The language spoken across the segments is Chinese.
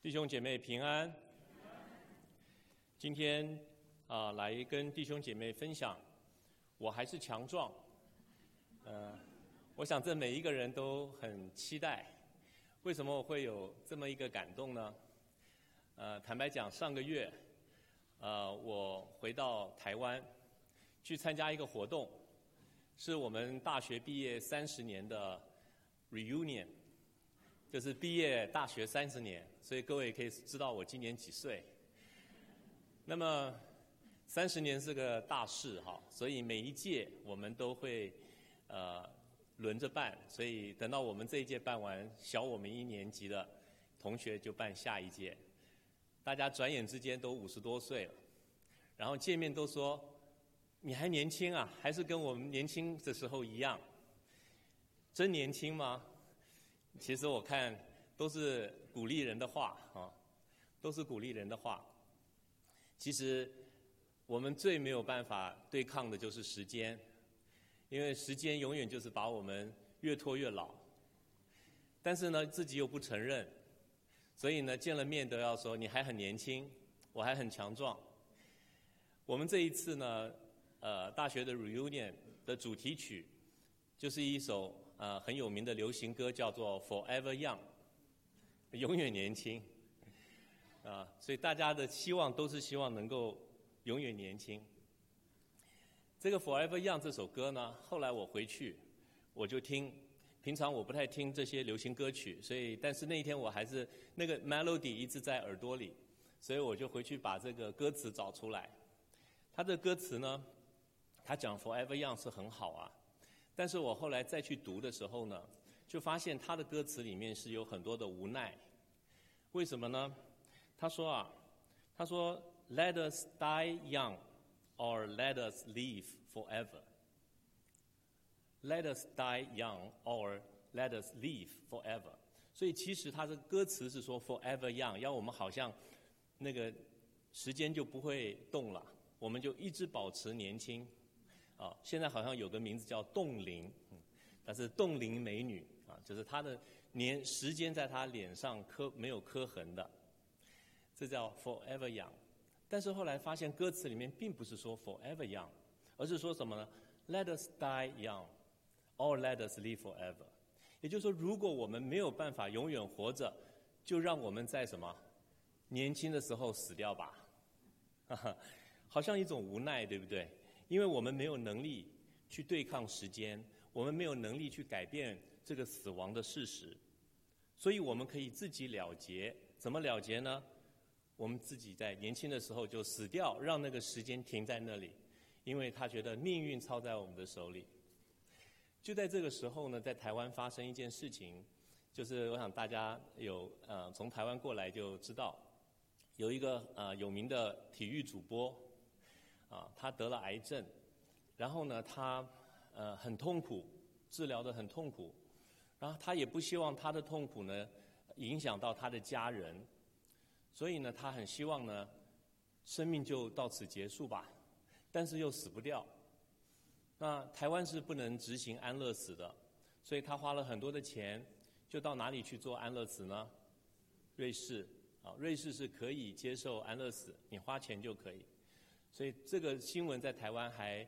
弟兄姐妹平安。今天来跟弟兄姐妹分享，我还是强壮。我想这每一个人都很期待。为什么我会有这么一个感动呢？坦白讲，上个月我回到台湾去参加一个活动，是我们大学毕业30年的 reunion。就是毕业大学30年，所以各位可以知道我今年几岁。那么30年是个大事哈，所以每一届我们都会轮着办，所以等到我们这一届办完，小我们1年级的同学就办下一届。大家转眼之间都50多岁了，然后见面都说你还年轻啊，还是跟我们年轻的时候一样。真年轻吗？其实我看都是鼓励人的话啊，都是鼓励人的话。其实我们最没有办法对抗的就是时间，因为时间永远就是把我们越拖越老。但是呢，自己又不承认，所以呢，见了面都要说你还很年轻，我还很强壮。我们这一次呢，大学的 reunion 的主题曲就是一首很有名的流行歌，叫做 Forever Young， 永远年轻。所以大家的希望都是希望能够永远年轻。这个 Forever Young 这首歌呢，后来我回去我就听，平常我不太听这些流行歌曲，但是那一天我还是那个 melody 一直在耳朵里，所以我就回去把这个歌词找出来。它的歌词呢，它讲 Forever Young 是很好啊。但是我后来再去读的时候呢，就发现他的歌词里面是有很多的无奈。为什么呢？他说 Let us die young, or let us live forever. Let us die young, or let us live forever. 所以其实他的歌词是说 forever young， 要我们好像那个时间就不会动了，我们就一直保持年轻。现在好像有个名字叫冻龄，但是冻龄美女就是她的时间在她脸上没有刻痕的，这叫 forever young。但是后来发现歌词里面并不是说 forever young， 而是说什么呢？ Let us die young, or let us live forever。 也就是说，如果我们没有办法永远活着，就让我们在什么年轻的时候死掉吧。好像一种无奈，对不对？因为我们没有能力去对抗时间，我们没有能力去改变这个死亡的事实，所以我们可以自己了结。怎么了结呢？我们自己在年轻的时候就死掉，让那个时间停在那里，因为他觉得命运操在我们的手里。就在这个时候呢，在台湾发生一件事情，就是我想大家有从台湾过来就知道，有一个有名的体育主播。他得了癌症，然后呢，他很痛苦，治疗得很痛苦，然后他也不希望他的痛苦呢影响到他的家人，所以呢，他很希望呢生命就到此结束吧，但是又死不掉。那台湾是不能执行安乐死的，所以他花了很多的钱，就到哪里去做安乐死呢？瑞士瑞士是可以接受安乐死，你花钱就可以。所以这个新闻在台湾还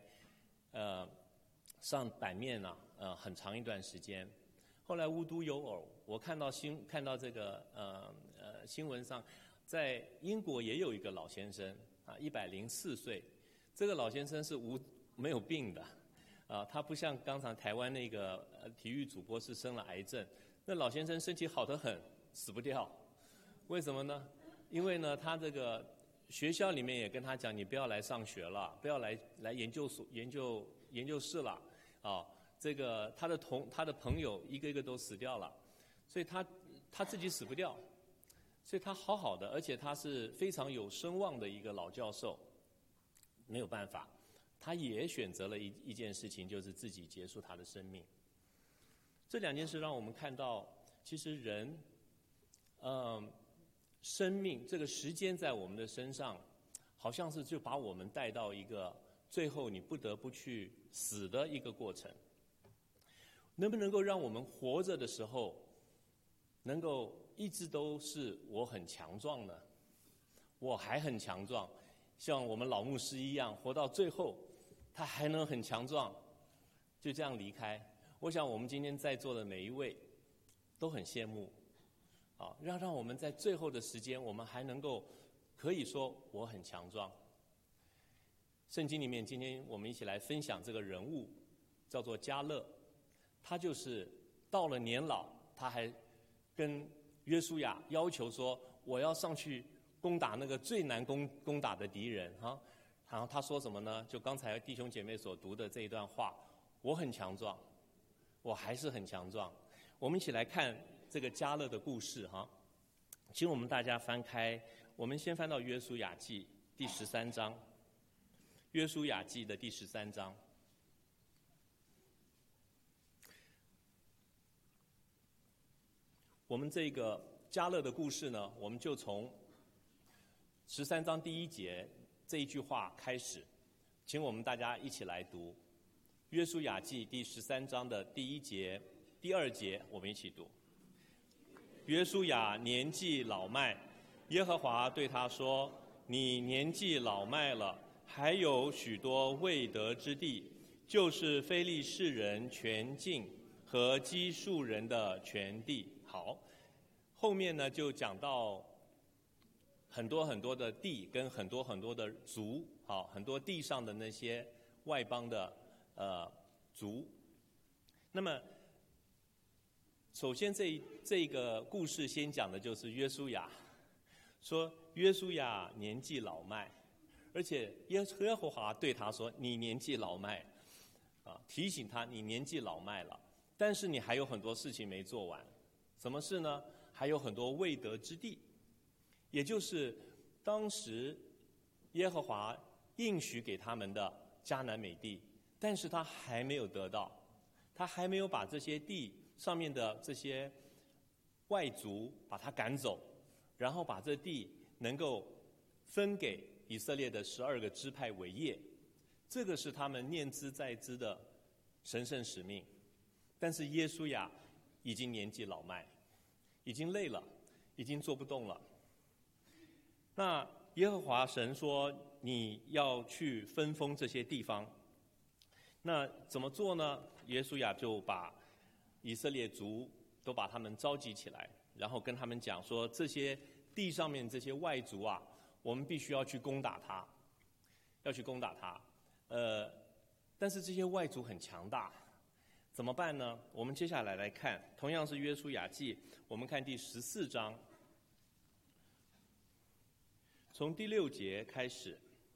上版面很长一段时间。后来无独有偶，我看到这个新闻上，在英国也有一个老先生104岁，这个老先生是没有病的他不像刚才台湾那个体育主播是生了癌症，那老先生身体好得很，死不掉。为什么呢？因为呢，他这个学校里面也跟他讲，你不要来上学了，不要来研究室了这个他的朋友一个一个都死掉了，所以他自己死不掉，所以他好好的，而且他是非常有声望的一个老教授，没有办法，他也选择了一件事情，就是自己结束他的生命。这两件事让我们看到，其实人生命这个时间在我们的身上，好像是就把我们带到一个最后你不得不去死的一个过程。能不能够让我们活着的时候能够一直都是我很强壮呢？我还很强壮，像我们老牧师一样，活到最后，他还能很强壮，就这样离开。我想我们今天在座的每一位都很羡慕，让我们在最后的时间，我们还能够可以说我很强壮。圣经里面，今天我们一起来分享这个人物，叫做迦勒。他就是到了年老，他还跟约书亚要求说：“我要上去攻打那个最难攻打的敌人。”然后他说什么呢？就刚才弟兄姐妹所读的这一段话：“我很强壮，我还是很强壮。”我们一起来看这个迦勒的故事请我们大家翻开，我们先翻到约书亚记第13章。约书亚记的第13章，我们这个迦勒的故事呢，我们就从13章第1节这一句话开始，请我们大家一起来读约书亚记第13章的第1节、第2节，我们一起读。约书亚年纪老迈，耶和华对他说：“你年纪老迈了，还有许多未得之地，就是非利士人全境和基述人的全地。”好，后面呢就讲到很多很多的地跟很多很多的族，很多地上的那些外邦的族。那么首先这个故事先讲的就是约书亚，说约书亚年纪老迈，而且耶和华对他说：“你年纪老迈，提醒他你年纪老迈了，但是你还有很多事情没做完。什么事呢？还有很多未得之地，也就是当时耶和华应许给他们的迦南美地，但是他还没有得到，他还没有把这些地上面的这些外族把他赶走，然后把这地能够分给以色列的12个支派为业，这个是他们念兹在兹的神圣使命。但是约书亚已经年纪老迈，已经累了，已经做不动了。那耶和华神说：“你要去分封这些地方。”那怎么做呢？约书亚就把以色列族都把他们召集起来，然后跟他们讲说：这些地上面这些外族啊，我们必须要去攻打他，要去攻打他。但是这些外族很强大，怎么办呢？我们接下来来看，同样是约书亚记，我们看第14章，从第6节开始，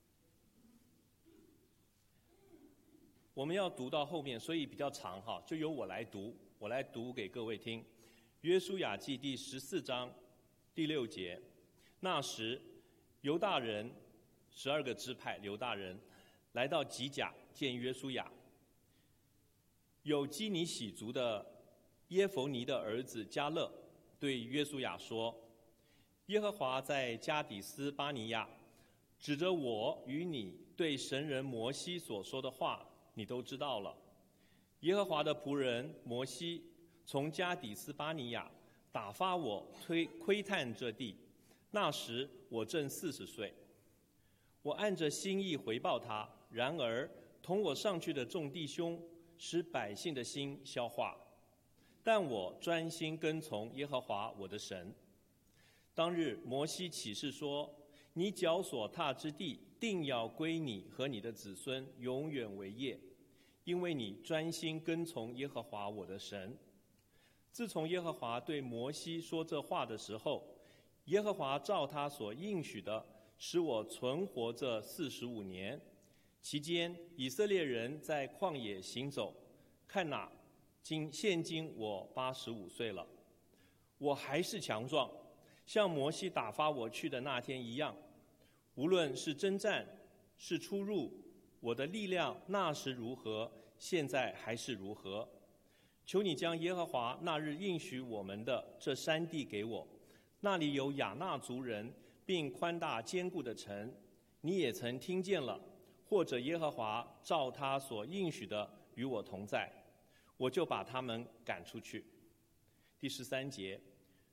我们要读到后面，所以比较长就由我来读给各位听。约书亚记第14章第6节，那时犹大人12个支派犹大人来到吉甲见约书亚，有基尼喜族的耶弗尼的儿子迦勒对约书亚说：“耶和华在加底斯巴尼亚指着我与你对神人摩西所说的话，你都知道了。耶和华的仆人摩西从加底斯巴尼亚打发我窥探这地，那时我正40岁。我按着心意回报他，然而同我上去的众弟兄使百姓的心消化，但我专心跟从耶和华我的神。当日摩西起誓说：你脚所踏之地，定要归你和你的子孙永远为业，因为你专心跟从耶和华我的神。自从耶和华对摩西说这话的时候，耶和华照他所应许的，使我存活这45年。期间以色列人在旷野行走，看哪，现今我85岁了，我还是强壮，像摩西打发我去的那天一样。无论是征战，是出入，我的力量那时如何，现在还是如何。求你将耶和华那日应许我们的这山地给我，那里有亚衲族人，并宽大坚固的城，你也曾听见了。或者耶和华照他所应许的与我同在，我就把他们赶出去。第13节，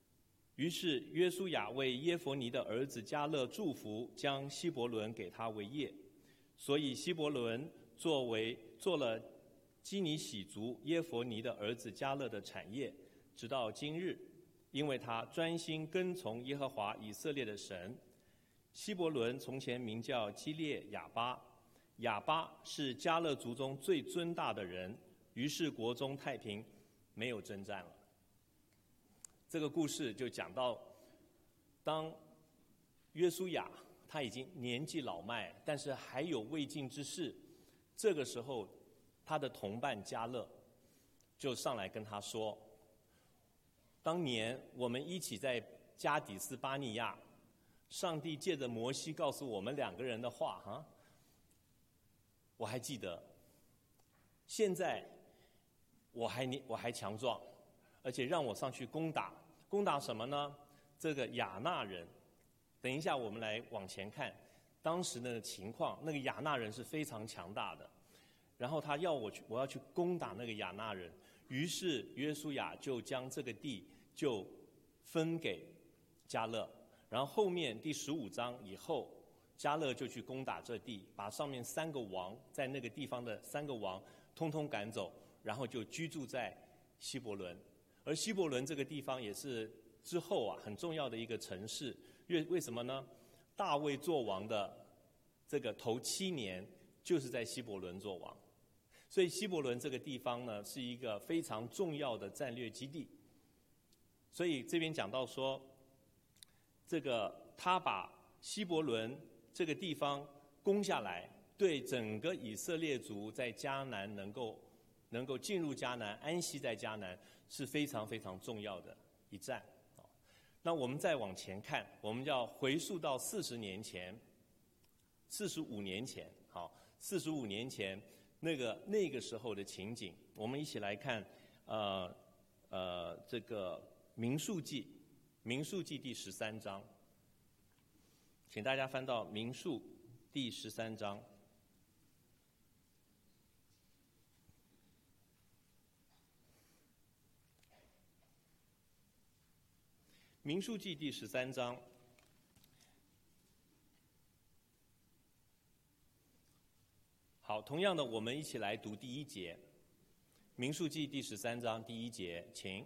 于是约书亚为耶弗尼的儿子迦勒祝福，将希伯伦给他为业。所以希伯伦做了基尼喜族耶弗尼的儿子迦勒的产业，直到今日，因为他专心跟从耶和华以色列的神。希伯伦从前名叫基列亚巴，亚巴是迦勒族中最尊大的人，于是国中太平，没有征战了。这个故事就讲到，当约书亚他已经年纪老迈，但是还有未尽之事，这个时候他的同伴迦勒就上来跟他说，当年我们一起在加底斯巴尼亚，上帝借着摩西告诉我们2个人的话我还记得。现在我还强壮，而且让我上去攻打什么呢？这个亚纳人。等一下我们来往前看当时的情况，那个亚纳人是非常强大的，然后他要我要去攻打那个亚纳人，于是约书亚就将这个地就分给迦勒，然后后面第15章以后，迦勒就去攻打这地，把上面3个王在那个地方的3个王通通赶走，然后就居住在希伯伦。而希伯伦这个地方也是之后很重要的一个城市，为什么呢？大卫做王的这个头7年就是在希伯伦做王，所以希伯伦这个地方呢是一个非常重要的战略基地。所以这边讲到说，这个他把希伯伦这个地方攻下来，对整个以色列族在迦南能够进入迦南，安息在迦南，是非常非常重要的一战。那我们再往前看，我们要回溯到45年前，45年前那个时候的情景，我们一起来看这个民数记第13章，请大家翻到民数第13章。民数记第13章，好，同样的，我们一起来读第1节。民数记第13章第1节，请。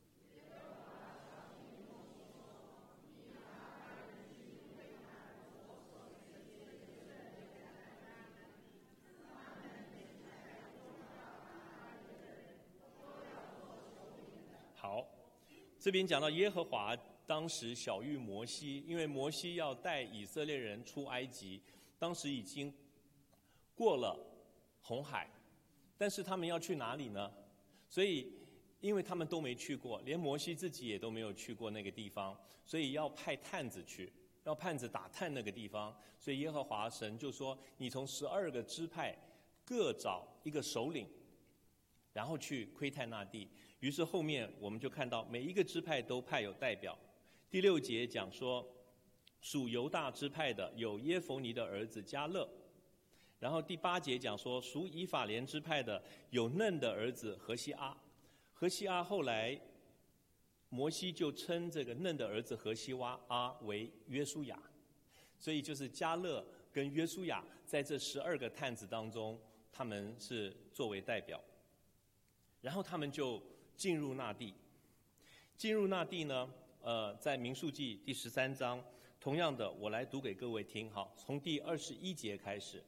好。这边讲到耶和华当时晓谕摩西，因为摩西要带以色列人出埃及，当时已经过了红海，但是他们要去哪里呢？所以因为他们都没去过，连摩西自己也都没有去过那个地方，所以要派探子去，要探子打探那个地方。所以耶和华神就说，你从12个支派各找一个首领，然后去窥探那地。于是后面我们就看到每一个支派都派有代表。第6节讲说，属犹大支派的有耶弗尼的儿子迦勒。然后第8节讲说，属以法莲支派的有嫩的儿子何西阿。何西阿后来摩西就称这个嫩的儿子何西阿为约书亚，所以就是迦勒跟约书亚在这12个探子当中，他们是作为代表。然后他们就进入那地。进入那地呢，在民数记第13章，同样的，我来读给各位听。好，从第21节开始。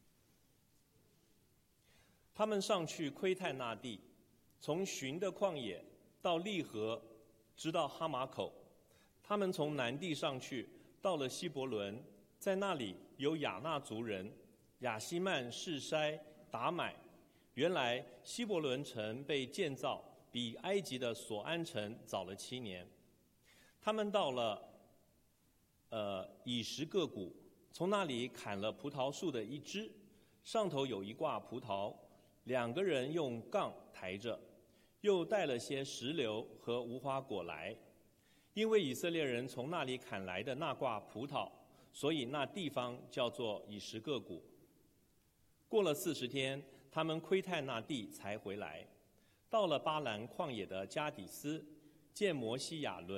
他们上去窥探那地，从寻的旷野到利河，直到哈马口。他们从南地上去，到了希伯伦，在那里有亚纳族人亚希曼、示筛、达买。原来希伯伦城被建造比埃及的索安城早了7年。他们到了以实各谷，从那里砍了葡萄树的一枝，上头有一挂葡萄，2个人用杠抬着，又带了些石榴和无花果来。因为以色列人从那里砍来的那挂葡萄，所以那地方叫做以实各谷。过了40天，他们窥探那地才回来，到了巴兰旷野的加底斯，见摩西亚伦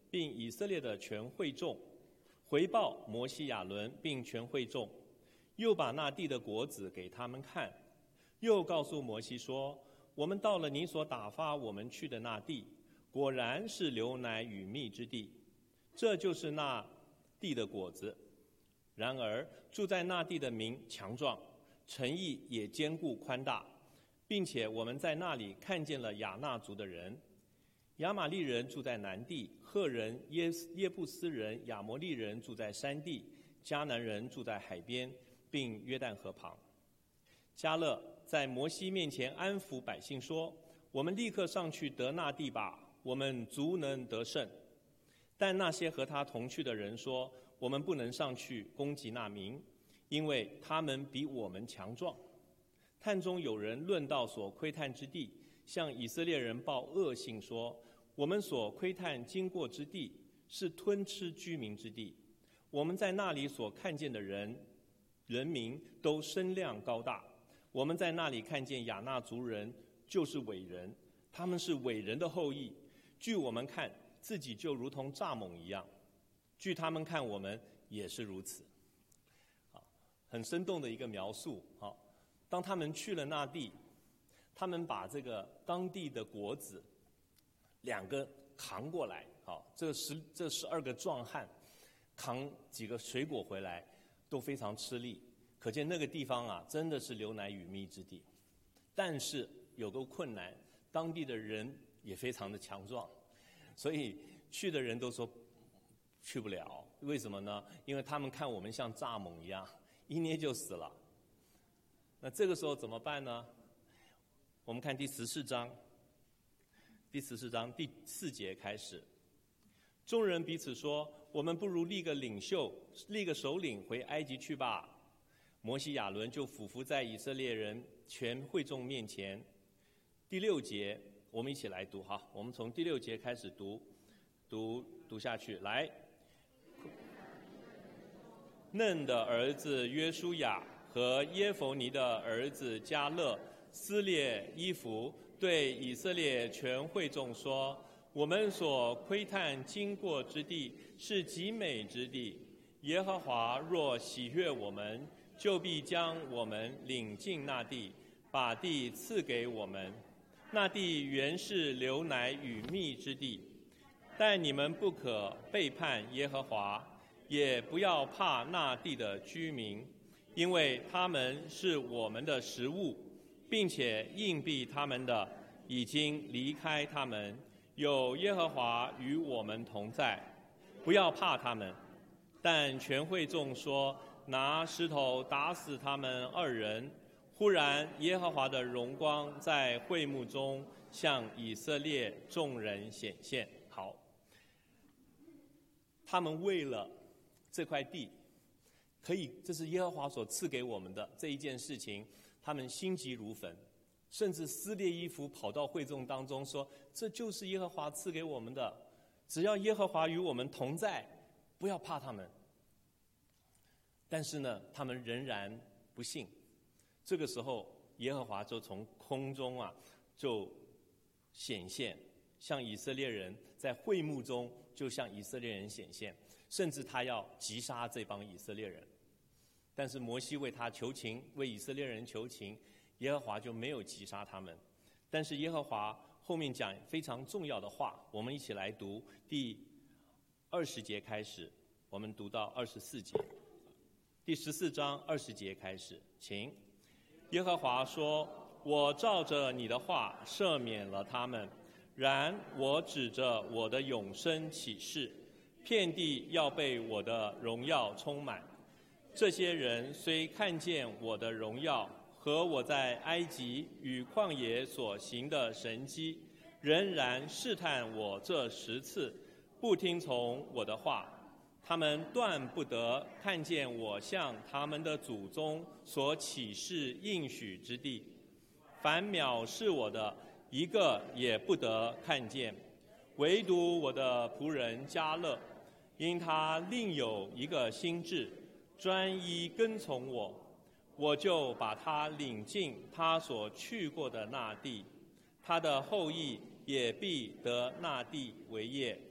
并以色列的全会众，回报摩西亚伦并全会众，又把那地的果子给他们看，又告诉摩西说：我们到了你所打发我们去的那地，果然是流奶与蜜之地，这就是那地的果子。然而住在那地的民强壮，城邑也坚固宽大，并且我们在那里看见了亚衲族的人。亚玛利人住在南地，赫人、耶布斯人、亚摩利人住在山地，迦南人住在海边，并约旦河旁。迦勒在摩西面前安抚百姓说：我们立刻上去得那地吧，我们足能得胜。但那些和他同去的人说：我们不能上去攻击那民，因为他们比我们强壮。探中有人论到所窥探之地，向以色列人报恶信说：我们所窥探经过之地是吞吃居民之地，我们在那里所看见的人民都身量高大，我们在那里看见亚衲族人就是伟人，他们是伟人的后裔，据我们看自己就如同蚱蜢一样，据他们看我们也是如此。很生动的一个描述。当他们去了那地，他们把这个当地的果子2个扛过来，这12个壮汉扛几个水果回来都非常吃力，可见那个地方真的是流奶与蜜之地。但是有个困难，当地的人也非常的强壮，所以去的人都说去不了。为什么呢？因为他们看我们像蚱蜢一样，一捏就死了。那这个时候怎么办呢？我们看第14章第4节开始，众人彼此说：我们不如立个领袖，立个首领回埃及去吧。摩西亚伦就俯伏在以色列人全会众面前。第6节我们一起来读，我们从第6节开始读下去。来，嫩的儿子约书亚和耶弗尼的儿子迦勒撕裂衣服，对以色列全会众说：我们所窥探经过之地是极美之地，耶和华若喜悦我们，就必将我们领进那地，把地赐给我们。那地原是流奶与蜜之地，但你们不可背叛耶和华，也不要怕那地的居民，因为他们是我们的食物，并且硬币他们的已经离开他们，有耶和华与我们同在，不要怕他们。但全会众说：拿石头打死他们2人。忽然耶和华的荣光在会幕中向以色列众人显现。好，他们为了这块地这是耶和华所赐给我们的这一件事情，他们心急如焚，甚至撕裂衣服跑到会众当中说：这就是耶和华赐给我们的，只要耶和华与我们同在，不要怕他们。但是呢，他们仍然不信。这个时候耶和华就从空中就显现，向以色列人，在会幕中就向以色列人显现，甚至他要击杀这帮以色列人。但是摩西为他求情，为以色列人求情，耶和华就没有击杀他们。但是耶和华后面讲非常重要的话，我们一起来读第20节开始，我们读到24节。第14章20节开始，请。耶和华说：我照着你的话赦免了他们，然我指着我的永生起誓，遍地要被我的荣耀充满。这些人虽看见我的荣耀和我在埃及与旷野所行的神迹，仍然试探我这10次，不听从我的话。他们断不得看见我向他们的祖宗所起誓应许之地，凡藐视我的，一个也不得看见，唯独我的仆人迦勒，因他另有一个心志，专一跟从我，我就把他领进他所去过的那地，他的后裔也必得那地为业。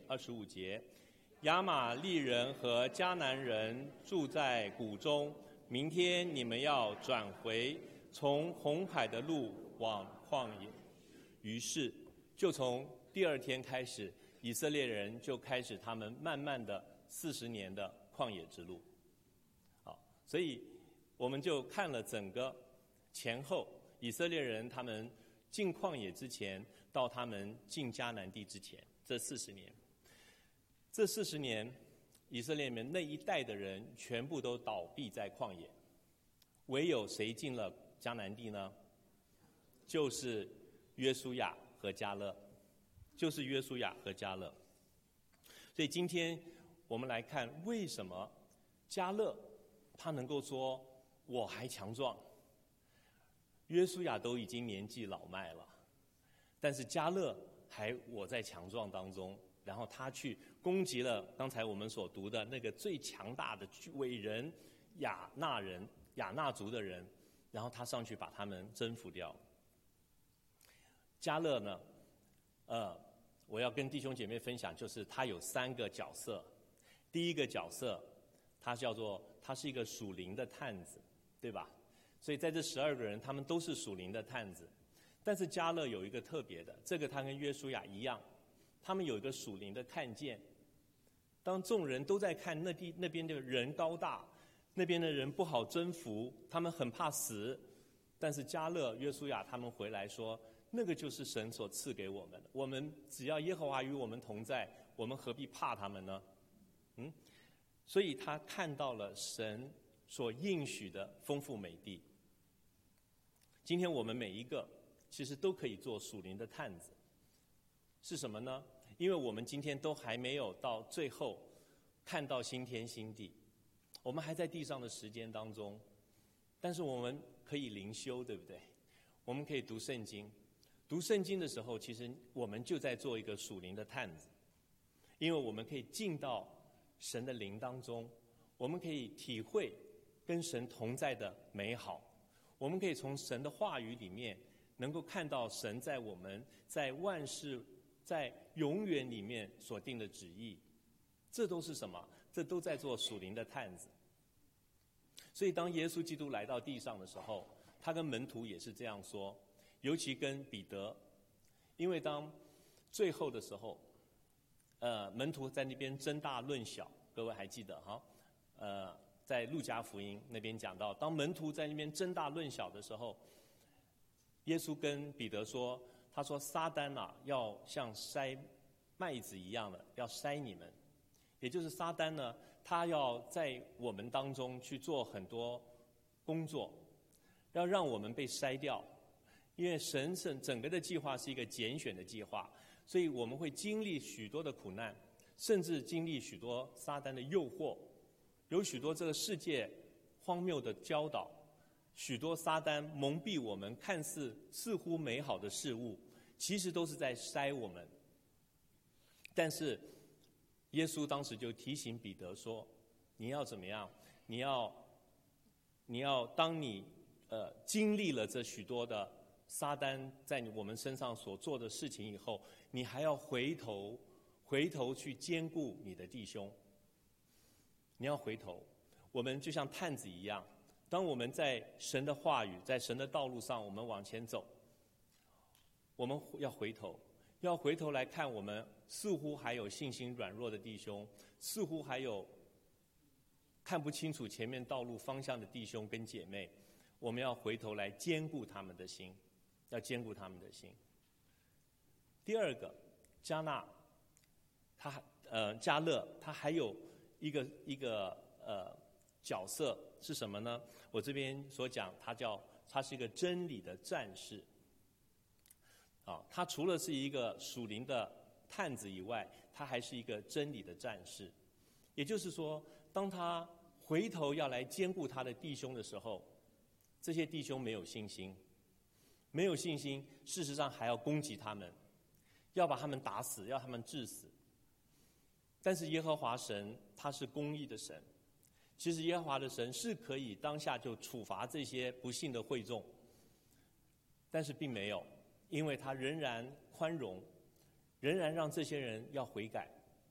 25节，亚玛力人和迦南人住在谷中，明天你们要转回从红海的路往旷野。于是就从第二天开始，以色列人就开始他们慢慢的40年的旷野之路。好，所以我们就看了整个前后以色列人他们进旷野之前到他们进迦南地之前这40年。这40年以色列人那一代的人全部都倒闭在旷野，唯有谁进了迦南地呢？就是约书亚和迦勒，就是约书亚和迦勒。所以今天我们来看，为什么迦勒他能够说我还强壮，约书亚都已经年纪老迈了，但是迦勒还我在强壮当中，然后他去攻击了刚才我们所读的那个最强大的伟人亚纳族的人，然后他上去把他们征服掉。迦勒呢，我要跟弟兄姐妹分享，就是他有3个角色。第一个角色，他是一个属灵的探子，对吧？所以在这12个人，他们都是属灵的探子。但是迦勒有一个特别的，这个他跟约书亚一样，他们有一个属灵的看见。当众人都在看那边的人高大，那边的人不好征服，他们很怕死，但是迦勒、约书亚他们回来说，那个就是神所赐给我们的，我们只要耶和华与我们同在，我们何必怕他们呢？所以他看到了神所应许的丰富美地。今天我们每一个其实都可以做属灵的探子，是什么呢？因为我们今天都还没有到最后看到新天新地，我们还在地上的时间当中，但是我们可以灵修，对不对？我们可以读圣经，读圣经的时候，其实我们就在做一个属灵的探子，因为我们可以进到神的灵当中，我们可以体会跟神同在的美好，我们可以从神的话语里面能够看到神在我们在万事在永远里面所定的旨意。这都是什么？这都在做属灵的探子。所以当耶稣基督来到地上的时候，他跟门徒也是这样说，尤其跟彼得，因为当最后的时候门徒在那边争大论小，各位还记得哈？在路加福音那边讲到，当门徒在那边争大论小的时候，耶稣跟彼得说，他说撒旦啊，要像筛麦子一样的要筛你们，也就是撒旦呢，他要在我们当中去做很多工作，要让我们被筛掉，因为神整个的计划是一个拣选的计划，所以我们会经历许多的苦难，甚至经历许多撒旦的诱惑，有许多这个世界荒谬的教导，许多撒旦蒙蔽我们看似乎美好的事物，其实都是在筛我们。但是耶稣当时就提醒彼得说，你要怎么样？你要当你经历了这许多的撒旦在我们身上所做的事情以后，你还要回头去兼顾你的弟兄。你要回头，我们就像探子一样，当我们在神的话语，在神的道路上，我们往前走，我们要回头来看我们似乎还有信心软弱的弟兄，似乎还有看不清楚前面道路方向的弟兄跟姐妹，我们要回头来兼顾他们的心，要兼顾他们的心。第二个，迦勒，他还有一个角色是什么呢？我这边所讲，他是一个真理的战士。他除了是一个属灵的探子以外，他还是一个真理的战士。也就是说，当他回头要来兼顾他的弟兄的时候，这些弟兄没有信心，事实上还要攻击他们，要把他们打死，要他们致死。但是耶和华神他是公义的神，其实耶和华的神是可以当下就处罚这些不信的会众，但是并没有，因为他仍然宽容，仍然让这些人要悔改，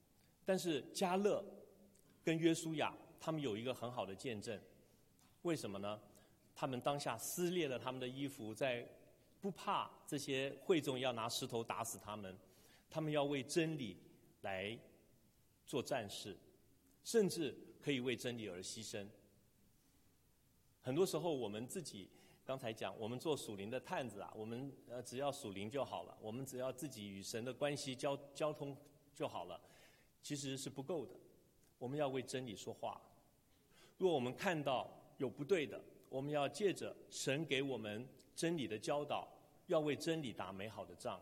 但是迦勒跟约书亚他们有一个很好的见证，为什么呢？他们当下撕裂了他们的衣服，在不怕这些会众要拿石头打死他们，他们要为真理来做战士，甚至可以为真理而牺牲。很多时候我们自己刚才讲，我们做属灵的探子啊，我们只要属灵就好了，我们只要自己与神的关系交通就好了，其实是不够的。我们要为真理说话。如果我们看到有不对的，我们要借着神给我们真理的教导，要为真理打美好的仗。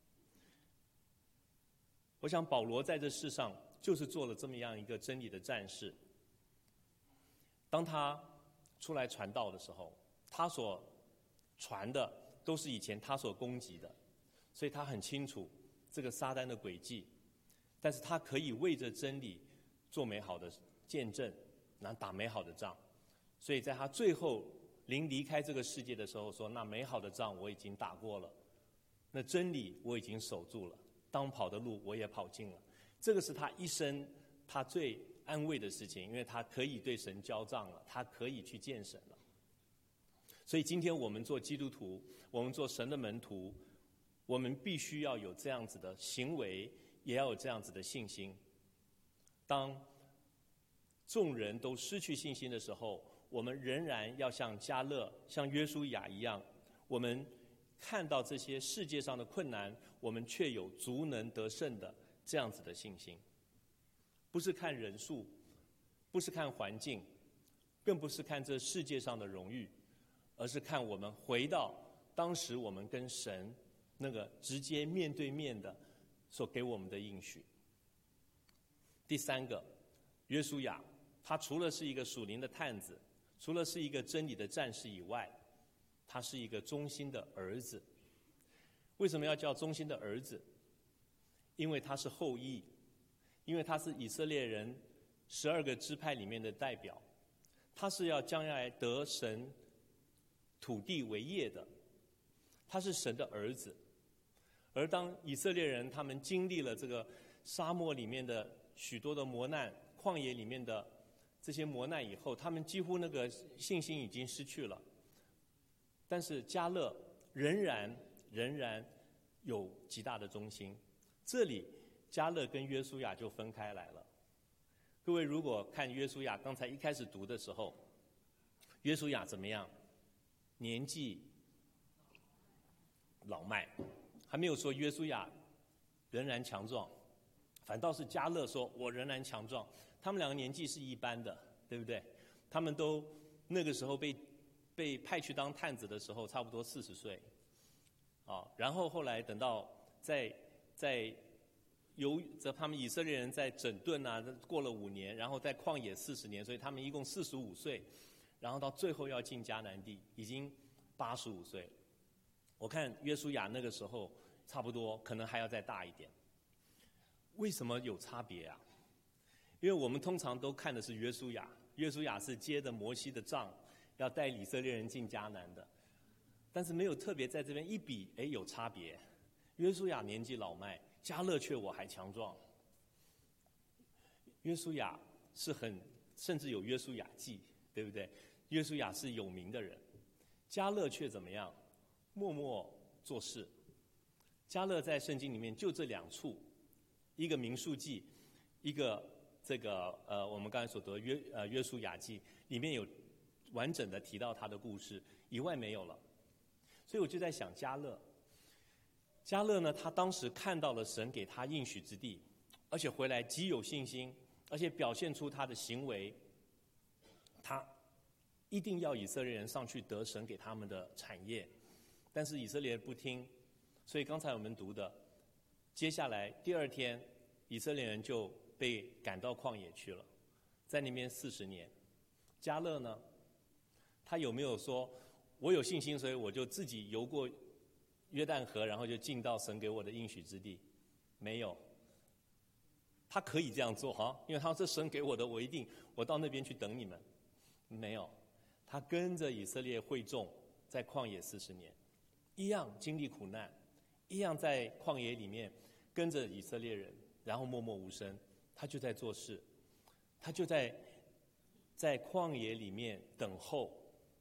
我想保罗在这世上就是做了这么样一个真理的战士。当他出来传道的时候，他所传的都是以前他所攻击的，所以他很清楚这个撒旦的诡计，但是他可以为着真理做美好的见证，然后打美好的仗。所以在他最后临离开这个世界的时候说，那美好的仗我已经打过了，那真理我已经守住了，当跑的路我也跑尽了。这个是他一生他最安慰的事情，因为他可以对神交账了，他可以去见神了。所以今天我们做基督徒，我们做神的门徒，我们必须要有这样子的行为，也要有这样子的信心。当众人都失去信心的时候，我们仍然要像迦勒、像约书亚一样，我们看到这些世界上的困难，我们却有足能得胜的这样子的信心。不是看人数，不是看环境，更不是看这世界上的荣誉，而是看我们回到当时我们跟神那个直接面对面的所给我们的应许。第三个，约书亚，他除了是一个属灵的探子，除了是一个真理的战士以外，他是一个忠心的儿子。为什么要叫忠心的儿子？因为他是后裔，因为他是以色列人12个支派里面的代表，他是要将来得神土地为业的，他是神的儿子。而当以色列人他们经历了这个沙漠里面的许多的磨难，旷野里面的这些磨难以后，他们几乎那个信心已经失去了。但是迦勒仍然有极大的忠心。这里迦勒跟约书亚就分开来了。各位如果看约书亚刚才一开始读的时候，约书亚怎么样？年纪老迈，还没有说约书亚仍然强壮，反倒是迦勒说我仍然强壮。他们两个年纪是一般的，对不对？他们都那个时候被派去当探子的时候差不多40岁然后后来等到在他们以色列人在整顿过了5年，然后在旷野40年，所以他们一共45岁，然后到最后要进迦南地已经85岁。我看约书亚那个时候差不多可能还要再大一点。为什么有差别啊？因为我们通常都看的是约书亚，约书亚是接着摩西的杖，要带以色列人进迦南的，但是没有特别在这边一比，有差别。约书亚年纪老迈，迦勒却我还强壮。约书亚是甚至有约书亚记，对不对？约书亚是有名的人，迦勒却怎么样？默默做事。迦勒在圣经里面就这2处，一个民数记，一个这个我们刚才所读的约书亚记，里面有完整的提到他的故事，以外没有了。所以我就在想迦勒呢，他当时看到了神给他应许之地，而且回来极有信心，而且表现出他的行为，他一定要以色列人上去得神给他们的产业，但是以色列人不听，所以刚才我们读的，接下来第2天，以色列人就被赶到旷野去了，在那边40年。迦勒呢，他有没有说我有信心，所以我就自己游过约旦河，然后就进到神给我的应许之地？没有。他可以这样做因为他说这神给我的，我到那边去等你们。没有，他跟着以色列会众在旷野40年，一样经历苦难，一样在旷野里面跟着以色列人，然后默默无声。 他就在做事，他就在旷野里面等候。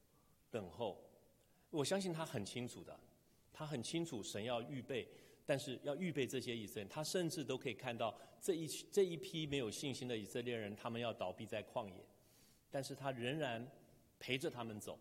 我相信他很清楚的，他很清楚神要预备，但是要预备这些以色列人，他甚至都可以看到这一批没有信心的以色列人，他们要倒闭在旷野，但是他仍然陪着他们走。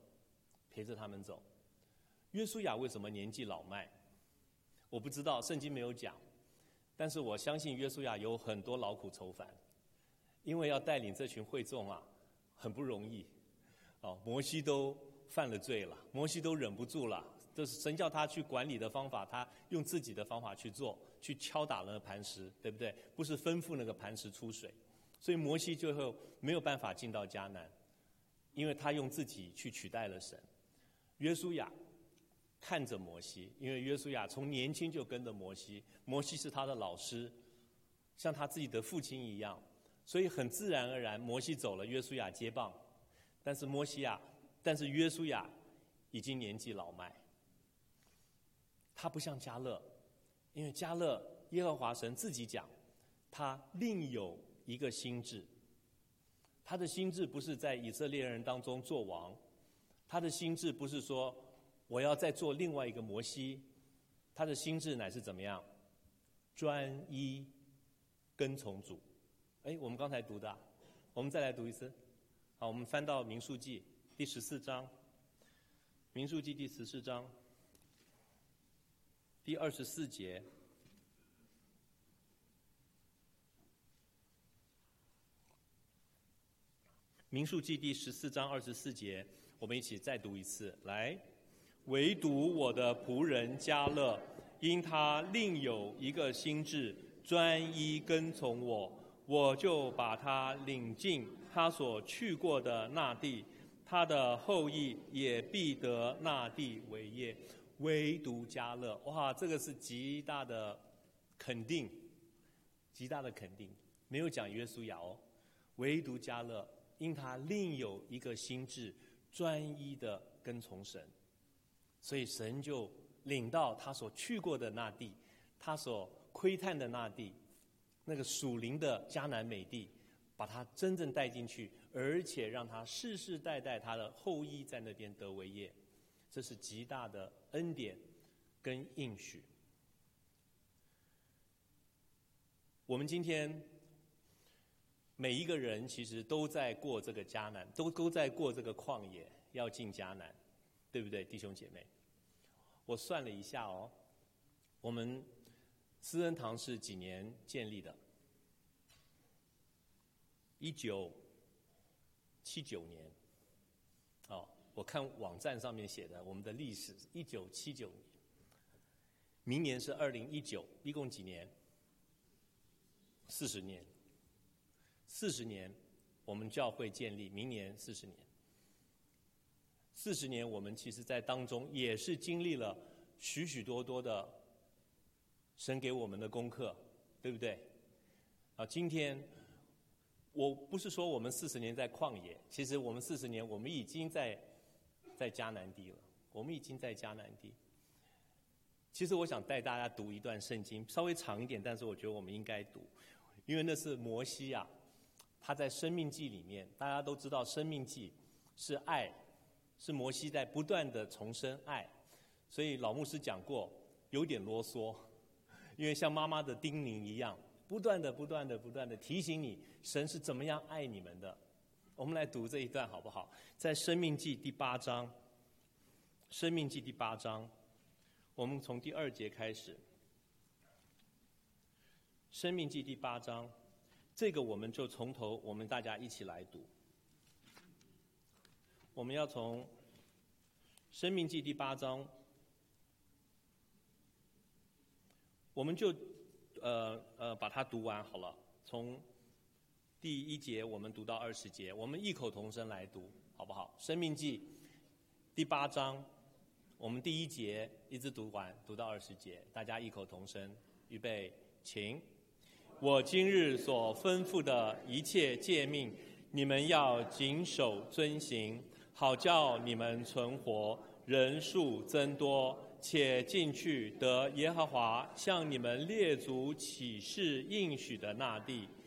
约书亚为什么年纪老迈？我不知道，圣经没有讲，但是我相信约书亚有很多劳苦愁烦，因为要带领这群会众啊，很不容易。摩西都犯了罪了，摩西都忍不住了，这是神叫他去管理的方法，他用自己的方法去做，去敲打那个磐石，对不对？不是吩咐那个磐石出水，所以摩西最后没有办法进到迦南，因为他用自己去取代了神。约书亚看着摩西，因为约书亚从年轻就跟着摩西，摩西是他的老师，像他自己的父亲一样，所以很自然而然，摩西走了，约书亚接棒。但是约书亚已经年纪老迈，他不像迦勒，因为迦勒耶和华神自己讲，他另有一个心志，他的心志不是在以色列人当中做王，他的心志不是说我要再做另外一个摩西，他的心志乃是怎么样？专一跟从主。我们刚才读的，我们再来读一次。好，我们翻到民数记第14章，民数记第14章第24节。民数记第14章24节，我们一起再读一次。来，唯独我的仆人迦勒，因他另有一个心志，专一跟从我，我就把他领进他所去过的那地，他的后裔也必得那地为业。唯独迦勒，哇，这个是极大的肯定，没有讲约书亚哦。唯独迦勒，因他另有一个心志，专一的跟从神，所以神就领到他所去过的那地，他所窥探的那地，那个属灵的迦南美地，把他真正带进去，而且让他世世代代他的后裔在那边得为业，这是极大的恩典跟应许。我们今天每一个人其实都在过这个迦南，都在过这个旷野，要进迦南，对不对，弟兄姐妹？我算了一下哦，我们施恩堂是几年建立的？1979年。我看网站上面写的，我们的历史1979年，明年是2019，一共几年？40年。40年，我们教会建立，明年40年。40年，我们其实在当中也是经历了许许多多的神给我们的功课，对不对？今天我不是说我们40年在旷野，其实我们40年，我们已经在迦南地了，我们已经在迦南地。其实我想带大家读一段圣经，稍微长一点，但是我觉得我们应该读，因为那是摩西啊，他在生命记里面，大家都知道生命记是爱，是摩西在不断的重申爱，所以老牧师讲过，有点啰嗦，因为像妈妈的叮咛一样，不断的提醒你，神是怎么样爱你们的。我们来读这一段好不好？在生命记第8章，生命记第8章，我们从第2节开始。生命记第8章，这个我们就从头，我们大家一起来读。我们要从生命记第8章，我们就把它读完好了。从第1节我们读到20节，我们异口同声来读，好不好？生命记第8章，我们第1节一直读完，读到20节，大家异口同声，预备，请。我今日所吩咐的一切诫命，你们要谨守遵行，好叫你们存活，人数增多，且进去得耶和华向你们列祖起誓应许的那地。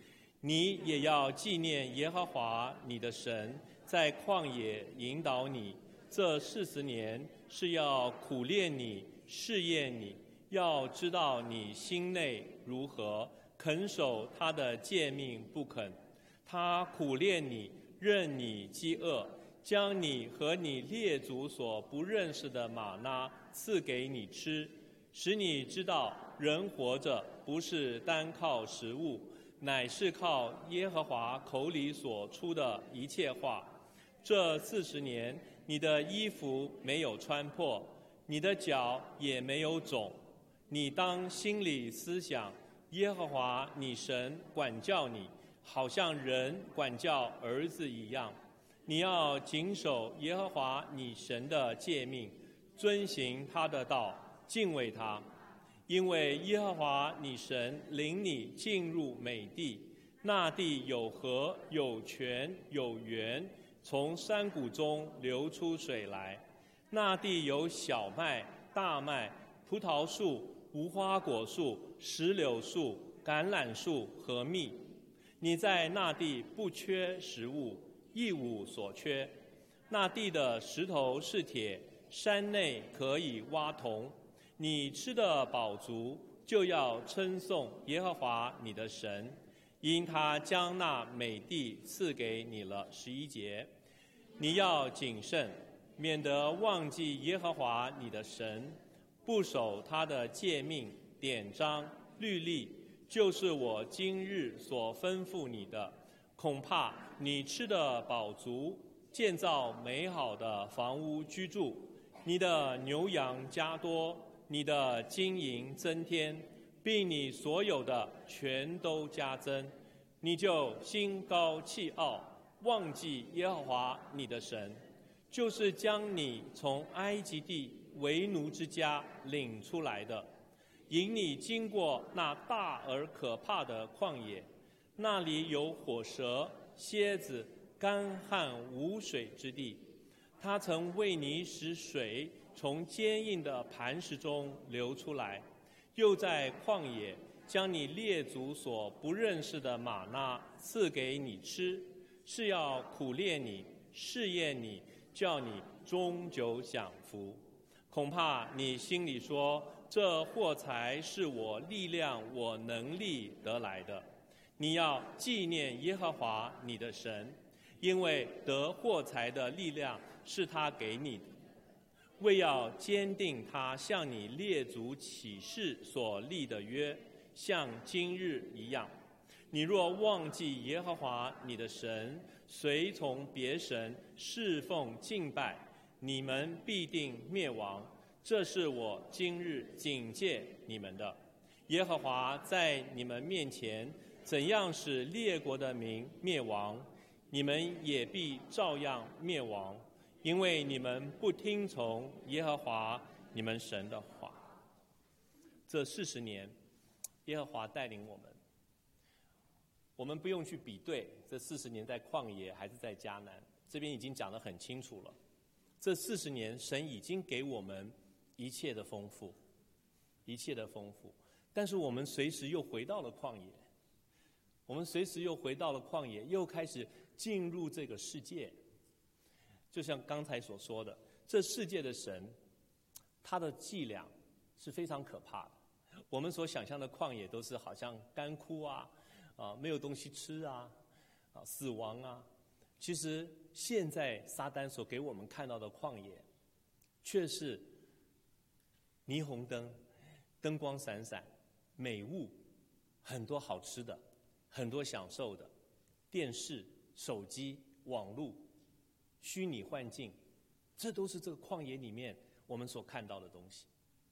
你也要纪念耶和华你的神在旷野引导你，这40年是要苦练你、试验你，要知道你心内如何，肯守他的诫命不肯。他苦练你，任你饥饿，将你和你列祖所不认识的玛纳赐给你吃，使你知道人活着不是单靠食物，乃是靠耶和华口里所出的一切话。这40年，你的衣服没有穿破，你的脚也没有肿。你当心里思想，耶和华你神管教你，好像人管教儿子一样。你要谨守耶和华你神的诫命，遵行他的道，敬畏他。因为耶和华你神领你进入美地，那地有河、有泉、有源，从山谷中流出水来。那地有小麦、大麦、葡萄树、无花果树、石榴树、橄榄树和蜜。你在那地不缺食物，一无所缺。那地的石头是铁，山内可以挖铜。你吃得饱足，就要称颂耶和华你的神，因他将那美地赐给你了。11节，你要谨慎，免得忘记耶和华你的神，不守他的诫命、典章、律例，就是我今日所吩咐你的。恐怕你吃得饱足，建造美好的房屋居住，你的牛羊加多，你的金银增添，并你所有的全都加增，你就心高气傲，忘记耶和华你的神，就是将你从埃及地为奴之家领出来的，引你经过那大而可怕的旷野，那里有火蛇、蝎子、干旱无水之地。他曾为你使水从坚硬的磐石中流出来，又在旷野将你列祖所不认识的玛纳赐给你吃，是要苦练你、试验你，叫你终久享福。恐怕你心里说，这货财是我力量、我能力得来的。你要纪念耶和华你的神，因为得货财的力量是他给你的，为要坚定他向你列祖起誓所立的约，像今日一样。你若忘记耶和华你的神，随从别神侍奉敬拜，你们必定灭亡。这是我今日警戒你们的。耶和华在你们面前怎样使列国的民灭亡，你们也必照样灭亡，因为你们不听从耶和华你们神的话。这40年，耶和华带领我们，我们不用去比对这40年在旷野还是在迦南，这边已经讲得很清楚了。这40年，神已经给我们一切的丰富，一切的丰富，但是我们随时又回到了旷野，我们随时又回到了旷野，又开始进入这个世界。就像刚才所说的，这世界的神，他的伎俩是非常可怕的。我们所想象的旷野都是好像干枯啊，没有东西吃啊，死亡啊。其实现在撒旦所给我们看到的旷野，却是霓虹灯，灯光闪闪，美物，很多好吃的，很多享受的，电视、手机、网络、虚拟幻境，这都是这个旷野里面我们所看到的东西。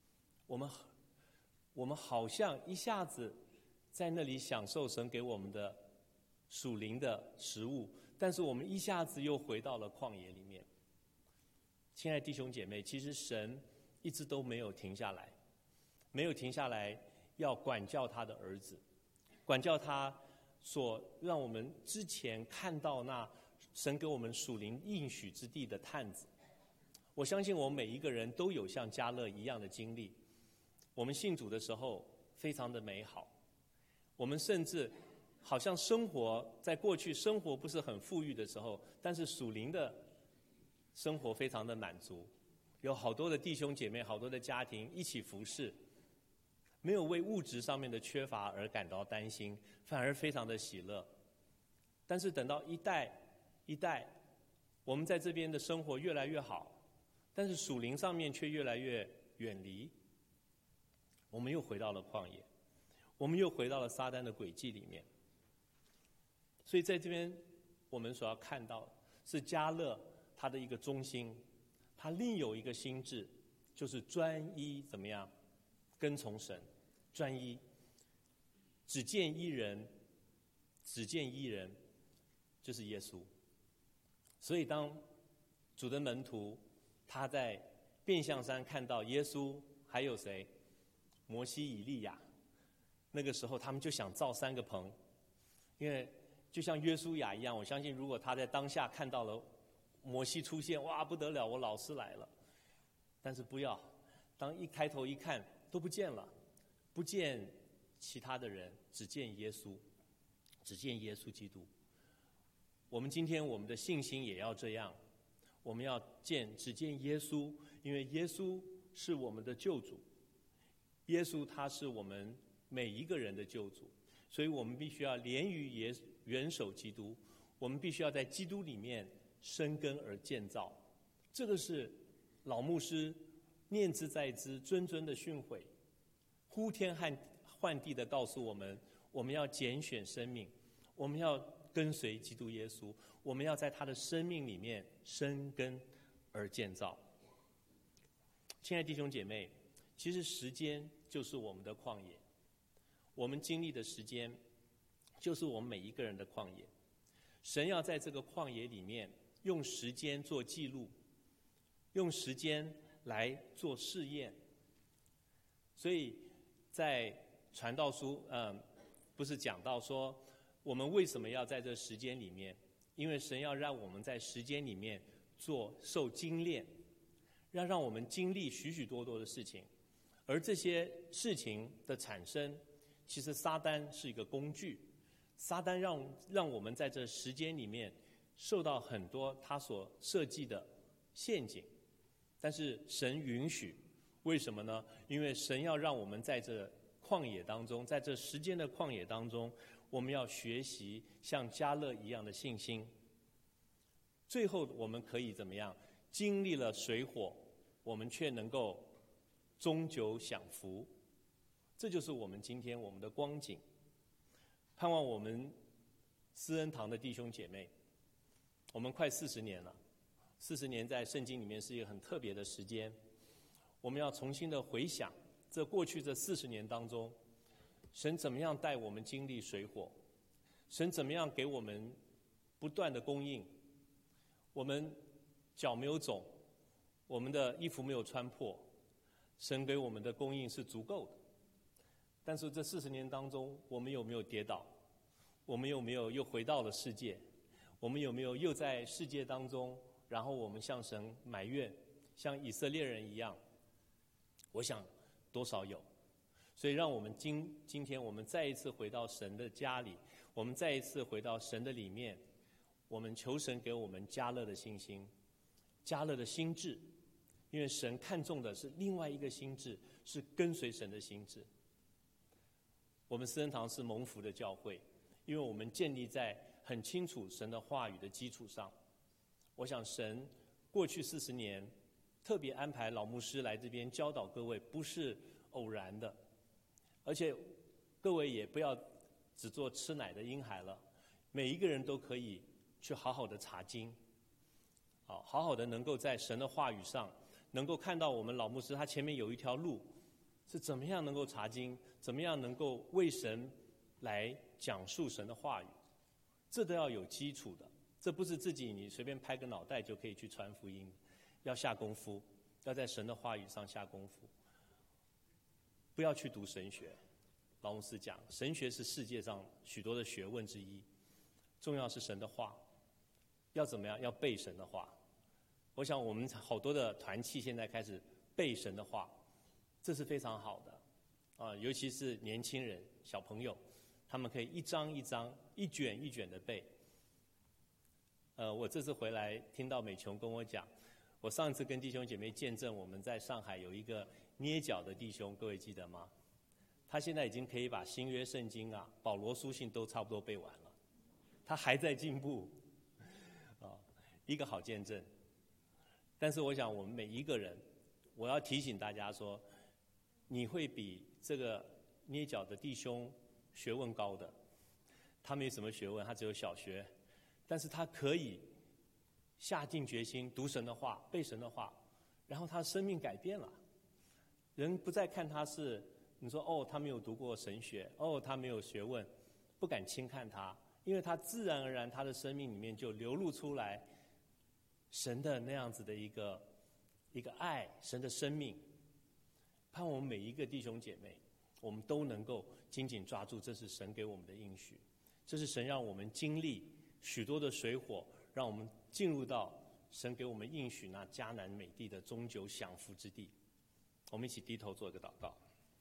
我们好像一下子在那里享受神给我们的属灵的食物，但是我们一下子又回到了旷野里面。亲爱的弟兄姐妹，其实神一直都没有停下来，没有停下来要管教他的儿子，管教他所让我们之前看到那神给我们属灵应许之地的探子。我相信我们每一个人都有像迦勒一样的经历。我们信主的时候非常的美好，我们甚至好像生活在过去生活不是很富裕的时候，但是属灵的生活非常的满足，有好多的弟兄姐妹，好多的家庭一起服侍，没有为物质上面的缺乏而感到担心，反而非常的喜乐。但是等到一代一代，我们在这边的生活越来越好，但是属灵上面却越来越远离，我们又回到了旷野，我们又回到了撒旦的诡计里面。所以在这边我们所要看到的是迦勒他的一个中心，他另有一个心志，就是专一怎么样跟从神，专一，只见一人，只见一人，就是耶稣。所以当主的门徒他在变相山看到耶稣还有谁，摩西以利亚，那个时候他们就想造3个棚，因为就像约书亚一样，我相信如果他在当下看到了摩西出现，哇不得了，我老师来了。但是不要，当一开头一看都不见了，不见其他的人，只见耶稣，只见耶稣基督。我们今天我们的信心也要这样，我们要只见耶稣，因为耶稣是我们的救主，耶稣他是我们每一个人的救主，所以我们必须要连于元首基督，我们必须要在基督里面生根而建造。这个是老牧师念兹在兹，谆谆的训诲，呼天唤地的告诉我们，我们要拣选生命，我们要跟随基督耶稣，我们要在他的生命里面生根而建造。亲爱的弟兄姐妹，其实时间就是我们的旷野，我们经历的时间就是我们每一个人的旷野。神要在这个旷野里面用时间做记录，用时间来做试验。所以在传道书不是讲到说我们为什么要在这时间里面，因为神要让我们在时间里面受精炼，让我们经历许许多多的事情。而这些事情的产生，其实撒旦是一个工具，撒旦让我们在这时间里面受到很多他所设计的陷阱，但是神允许。为什么呢？因为神要让我们在这旷野当中，在这时间的旷野当中，我们要学习像迦勒一样的信心。最后我们可以怎么样？经历了水火，我们却能够终究享福。这就是我们今天我们的光景。盼望我们施恩堂的弟兄姐妹，我们快40年了，40年在圣经里面是一个很特别的时间。我们要重新的回想过去这40年当中，神怎么样带我们经历水火，神怎么样给我们不断的供应。我们脚没有肿，我们的衣服没有穿破，神给我们的供应是足够的。但是这40年当中，我们有没有跌倒？我们有没有又回到了世界？我们有没有又在世界当中，然后我们向神埋怨，像以色列人一样？我想多少有。所以让我们今天我们再一次回到神的家里，我们再一次回到神的里面，我们求神给我们迦勒的信心，迦勒的心志，因为神看重的是另外一个心志，是跟随神的心志。我们施恩堂是蒙福的教会，因为我们建立在很清楚神的话语的基础上。我想神过去40年特别安排老牧师来这边教导各位，不是偶然的。而且各位也不要只做吃奶的婴孩了，每一个人都可以去好好的查经，好好的能够在神的话语上，能够看到我们老牧师他前面有一条路，是怎么样能够查经，怎么样能够为神来讲述神的话语，这都要有基础的。这不是自己你随便拍个脑袋就可以去传福音，要下功夫，要在神的话语上下功夫。不要去读神学，老牧师讲，神学是世界上许多的学问之一，重要是神的话。要怎么样？要背神的话。我想我们好多的团契现在开始背神的话，这是非常好的尤其是年轻人、小朋友， 他们可以一张一张、一卷一卷的背。我这次回来听到美琼跟我讲，我上一次跟弟兄姐妹见证我们在上海有一个捏脚的弟兄，各位记得吗？他现在已经可以把新约圣经啊、保罗书信都差不多背完了，他还在进步，一个好见证。但是我想我们每一个人，我要提醒大家说，你会比这个捏脚的弟兄学问高的。他没什么学问，他只有小学，但是他可以下定决心读神的话、背神的话，然后他的生命改变了。人不再看他是你说哦，他没有读过神学，哦，他没有学问，不敢轻看他，因为他自然而然他的生命里面就流露出来神的那样子的一个爱，神的生命。盼望我们每一个弟兄姐妹，我们都能够紧紧抓住，这是神给我们的应许，这是神让我们经历许多的水火，让我们进入到神给我们应许那迦南美地的终久享福之地。我们一起低头做一个祷告。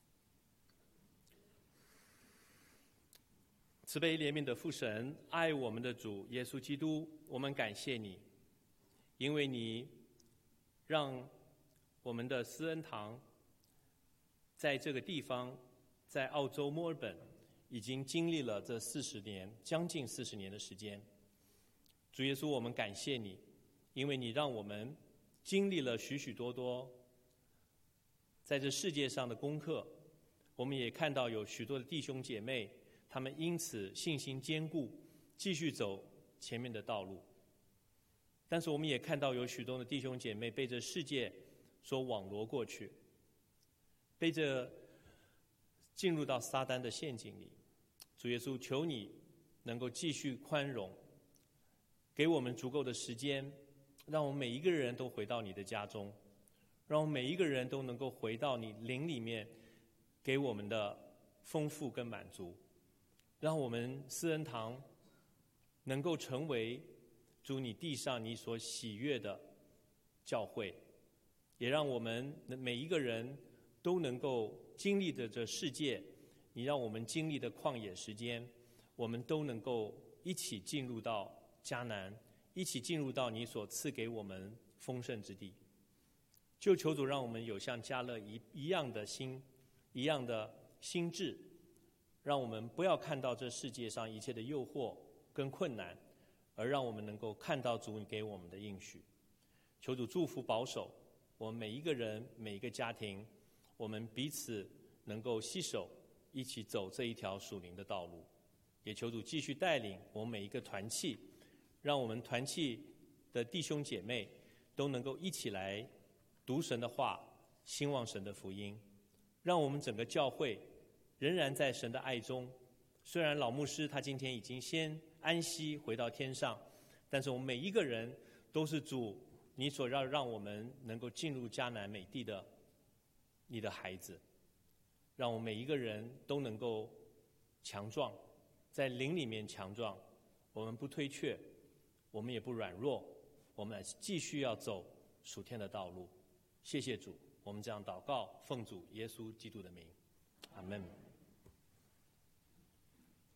慈悲怜悯的父神，爱我们的主耶稣基督，我们感谢你，因为你让我们的施恩堂在这个地方，在澳洲墨尔本已经经历了这40年，将近40年的时间。主耶稣，我们感谢你，因为你让我们经历了许许多多在这世界上的功课。我们也看到有许多的弟兄姐妹，他们因此信心坚固，继续走前面的道路。但是我们也看到有许多的弟兄姐妹被这世界所网罗过去，被这进入到撒旦的陷阱里。主耶稣，求你能够继续宽容，给我们足够的时间，让我们每一个人都回到你的家中，让我们每一个人都能够回到你灵里面给我们的丰富跟满足，让我们施恩堂能够成为主你地上你所喜悦的教会，也让我们每一个人都能够经历的这世界，你让我们经历的旷野时间，我们都能够一起进入到迦南，一起进入到你所赐给我们丰盛之地。就求主让我们有像迦勒一样的心，一样的心智，让我们不要看到这世界上一切的诱惑跟困难，而让我们能够看到主给我们的应许。求主祝福保守我们每一个人、每一个家庭，我们彼此能够携手一起走这一条属灵的道路。也求主继续带领我们每一个团契，让我们团契的弟兄姐妹都能够一起来读神的话，兴旺神的福音，让我们整个教会仍然在神的爱中。虽然老牧师他今天已经先安息回到天上，但是我们每一个人都是主你所让我们能够进入迦南美地的你的孩子，让我们每一个人都能够强壮，在灵里面强壮，我们不退却，我们也不软弱，我们继续要走属天的道路。谢谢主，我们这样祷告，奉主耶稣基督的名，阿们。